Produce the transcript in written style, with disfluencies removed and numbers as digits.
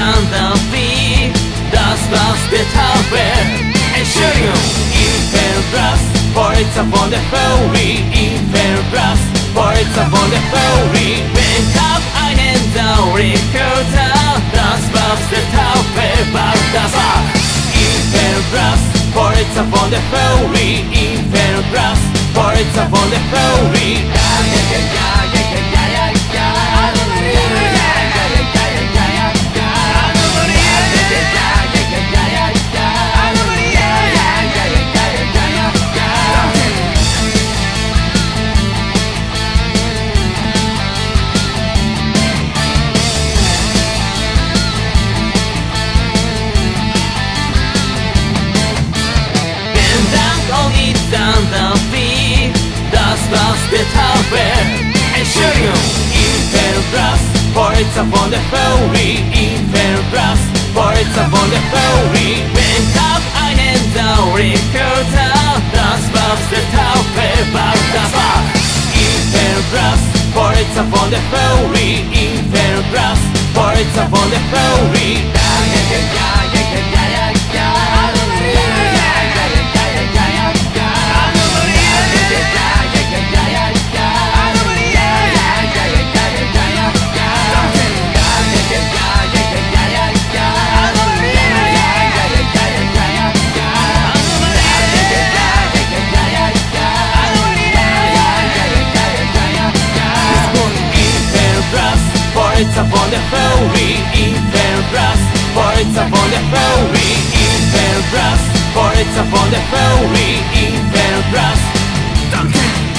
the beat. Das was the Taufe Entschuldigung, Inferbras, for it's upon the Fury. Inferbras, for it's upon the Fury. Wenn hab einen Dauerrekorder, das was the Taufe war, das war Inferbras, for it's upon the Fury. Inferbras, for it's upon the Fury. Das was the Taufe Entschuldigung, Inferbras, for it's upon the Fury. Inferbras, for it's upon the Fury. Wenn hab einen Dauerrekorder, das was the Taufe war, das war Inferbras, for it's upon the Fury. Inferbras, for it's upon the Fury. It's upon the Fury. Inferbras, for it's upon the Fury. Inferbras, for it's upon the Fury. Inferbras. Danke.